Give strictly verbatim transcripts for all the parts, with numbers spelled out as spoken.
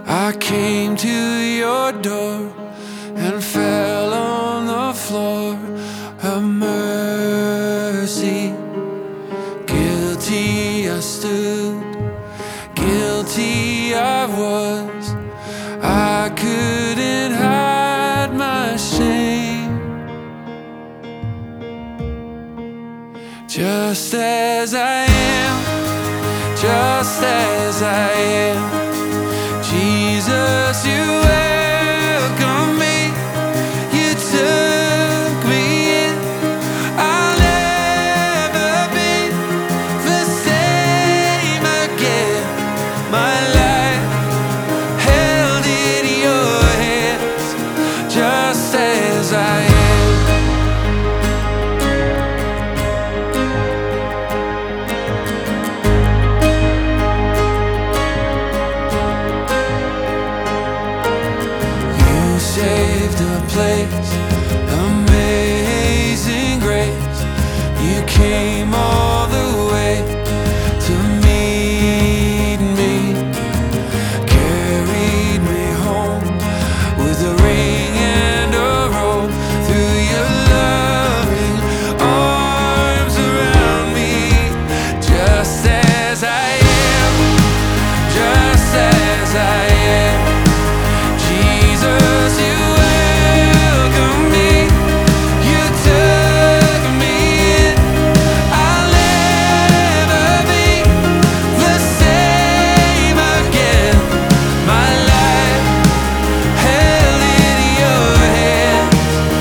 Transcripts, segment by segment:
I came to your door and fell on the floor of mercy. Guilty I stood, guilty I was. I couldn't hide my shame. Just as I am, just as I am, Jesus, you welcome me. You took me in. I'll never be the same again. My life held in your hands, just as I am. Saved a place, amazing grace. You came all the way to meet me, carried me home with a ring and a robe. Through your loving arms around me, just as I am, just as I am. Jesus, you welcome me. You took me in. I'll never be the same again. My life held in your hands,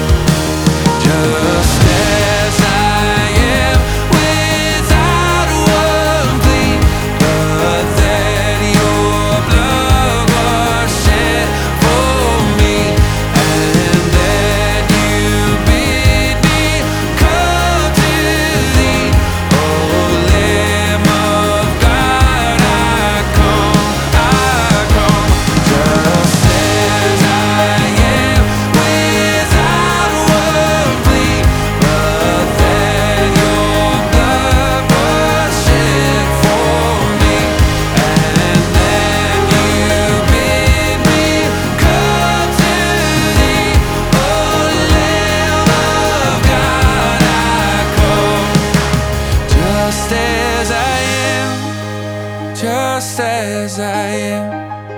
just as I am, without one plea, but that your blood was shed for me, and that you bid me come to thee. Oh, Lamb of God, I come, I come, just as I am, without one plea, but that your blood was shed for me, and that you bid me come to thee. Oh, Lamb of God, I come, just as I am, just as I am.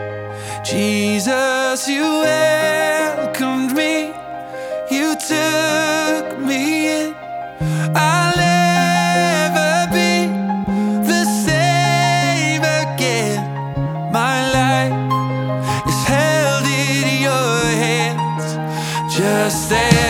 Jesus, you welcomed me. You took me in. I'll never be the same again. My life is held in your hands, just as